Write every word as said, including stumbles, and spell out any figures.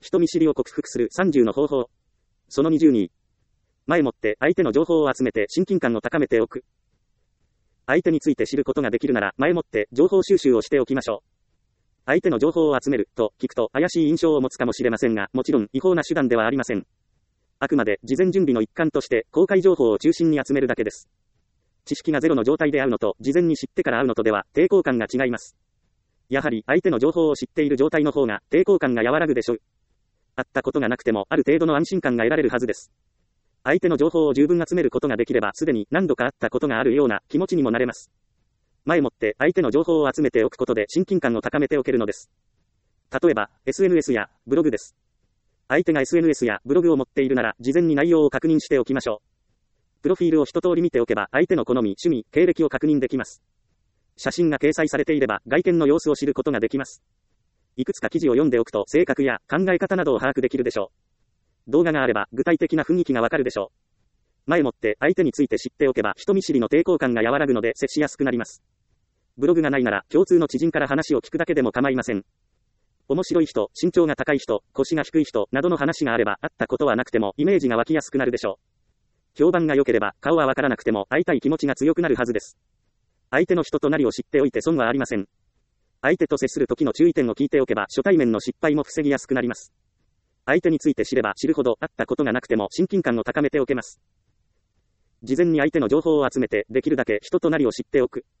人見知りを克服するさんじゅうの方法。そのにじゅうに。前もって相手の情報を集めて親近感を高めておく。相手について知ることができるなら前もって情報収集をしておきましょう。相手の情報を集めると聞くと怪しい印象を持つかもしれませんが、もちろん違法な手段ではありません。あくまで事前準備の一環として公開情報を中心に集めるだけです。知識がゼロの状態で会うのと事前に知ってから会うのとでは抵抗感が違います。やはり相手の情報を知っている状態の方が抵抗感が和らぐでしょう。会ったことがなくてもある程度の安心感が得られるはずです。相手の情報を十分集めることができればすでに何度か会ったことがあるような気持ちにもなれます。前もって相手の情報を集めておくことで親近感を高めておけるのです。例えば エスエヌエス やブログです。相手が エスエヌエス やブログを持っているなら事前に内容を確認しておきましょう。プロフィールを一通り見ておけば相手の好み、趣味、経歴を確認できます。写真が掲載されていれば外見の様子を知ることができます。いくつか記事を読んでおくと性格や考え方などを把握できるでしょう。動画があれば具体的な雰囲気がわかるでしょう。前もって相手について知っておけば人見知りの抵抗感が和らぐので接しやすくなります。ブログがないなら共通の知人から話を聞くだけでも構いません。面白い人、身長が高い人、腰が低い人などの話があれば会ったことはなくてもイメージが湧きやすくなるでしょう。評判が良ければ顔はわからなくても会いたい気持ちが強くなるはずです。相手の人となりを知っておいて損はありません。相手と接する時の注意点を聞いておけば初対面の失敗も防ぎやすくなります。相手について知れば知るほど会ったことがなくても親近感を高めておけます。事前に相手の情報を集めてできるだけ人となりを知っておく。